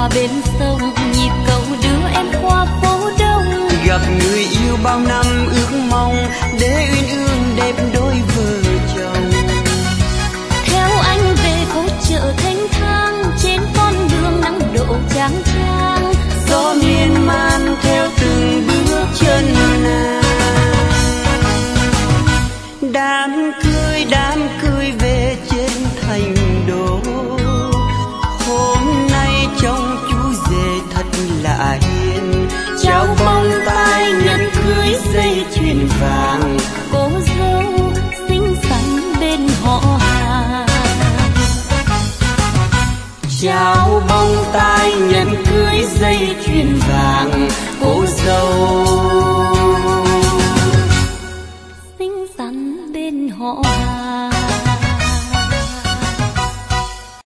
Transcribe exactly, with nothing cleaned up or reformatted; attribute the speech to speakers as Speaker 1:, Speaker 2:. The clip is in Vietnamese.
Speaker 1: hòa bên sông, nhịp cầu đưa em qua phố đông.
Speaker 2: Gặp người yêu bao năm ước mong, để uyên ương đẹp đôi vợ chồng.
Speaker 1: Theo anh về phố chợ thanh thang, trên con đường nắng độ chang chang.
Speaker 2: Gió miên man theo từng bước chân nàng. Đám cưới đám cưới về trên thành đô, hôm nay trông chú rể thật lạ hiền. Trao bông tai nhẫn cưới dây chuyền vàng,
Speaker 1: cô dâu xinh xắn bên họ hàng.
Speaker 2: Trao bông tai nhẫn cưới dây chuyền vàng, cô dâu
Speaker 1: xinh xắn bên họ hàng.